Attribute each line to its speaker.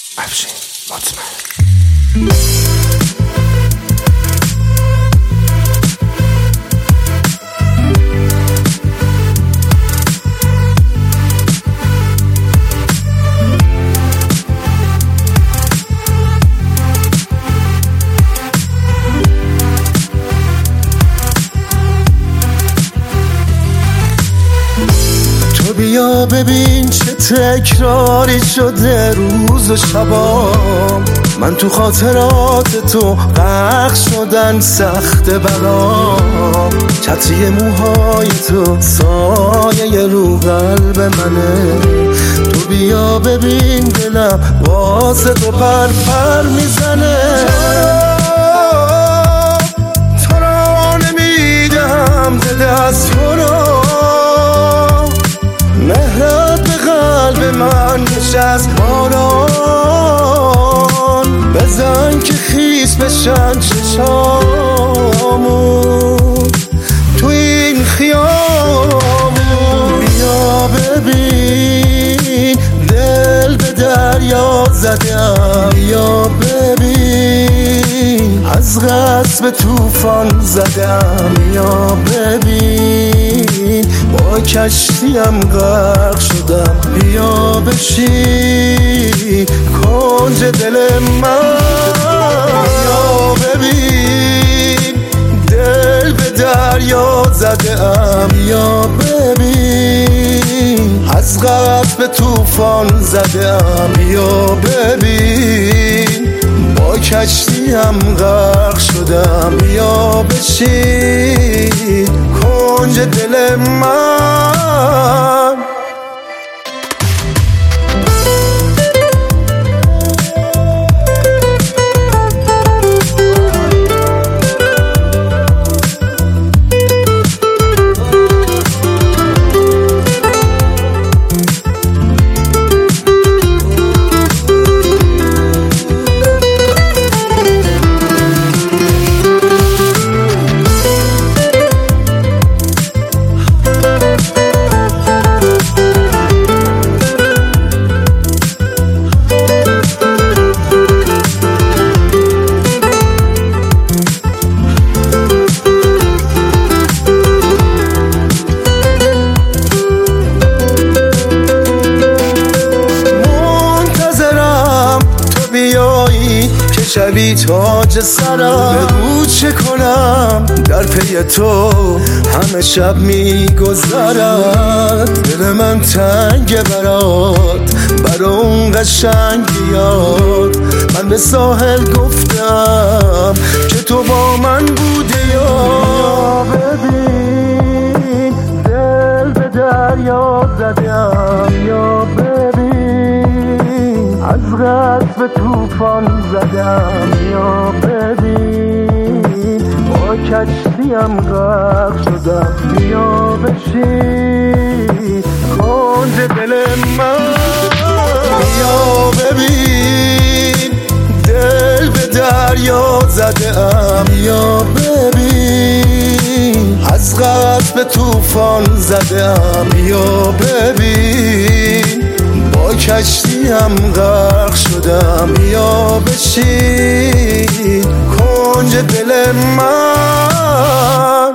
Speaker 1: افشین مطمئن.
Speaker 2: بیا ببین چه تکراری شده روز و شبام، من تو خاطرات تو غرق شدن سخت برام. چتری موهای تو سایه رو قلب منه، تو بیا ببین دلم واسه تو پر پر میزنه. تو را نمیدم دل از تو را، مهرت به قلب من نشست باران. بزن که خیس بشن چشامون تو این خیامون. بیا ببین دل به دریا زدم، بیا ببین از غصب طوفان زدم. بیا ببین با کشتیم غرق شدم، بیا بشین کنج دل من. بیا ببین دل به دریا زدم، بیا ببین از غصب طوفان زدم. بیا ببین با کشتیم غرق شدم، بیا بشین کنج دل من. شبی تاج سرم، بگو چه کنم در پی تو همه شب میگذرد. دل من تنگ برات برا اون قشنگ بیاد. من به ساحل گفتم که تو با من بوده یا ببین دل به دریا زدم. یا ببین از غصب طوفان زدم. یا ببین با کشتیم غرق شدم، بیا بشین کنج دل من. بیا ببین دل به دریا زدم، بیا ببین از غصب طوفان زدم. بیا ببین با کشتیم غرق شدم، بیا بشین کنج دل من.